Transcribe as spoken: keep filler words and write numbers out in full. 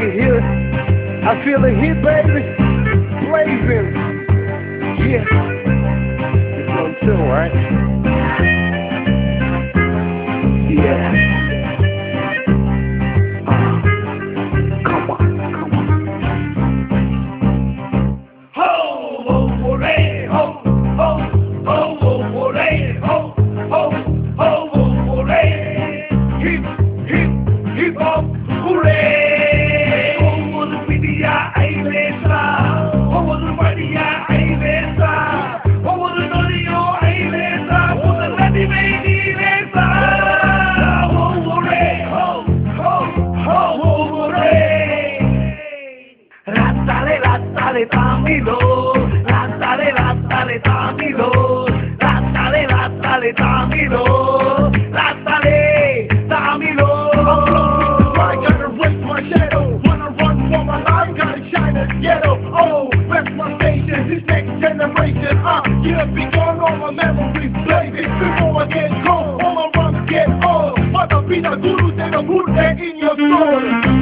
can hear it. I feel it here, baby. Blazing. Yeah. It's one too, right? Yeah. Uh, come on, come on. Ho, ho, hooray, ho, ho, ho, ho, hooray, ho, ho, ho, ho, hooray. Hip, hip, hip hop, hooray. Como the media, I lesa. Como the media, I lesa. Como the radio, I lesa. Como the radio, I lesa. Ho, hooray, ho, ho, ho, ho, hooray. Rattale, rattale, Tamilo. Rattale, rattale, Tamilo. Rattale, rattale, Tamilo. Rattale, Tamilo. I gotta raise my shadow. Wanna run for my life, gotta shine at ghetto. Oh, rest my station, this next generation. Uh, yeah, be gone, all my memories blazing. Before I get cold, all my runs get old. Mother be the gurus and the root that in your soul.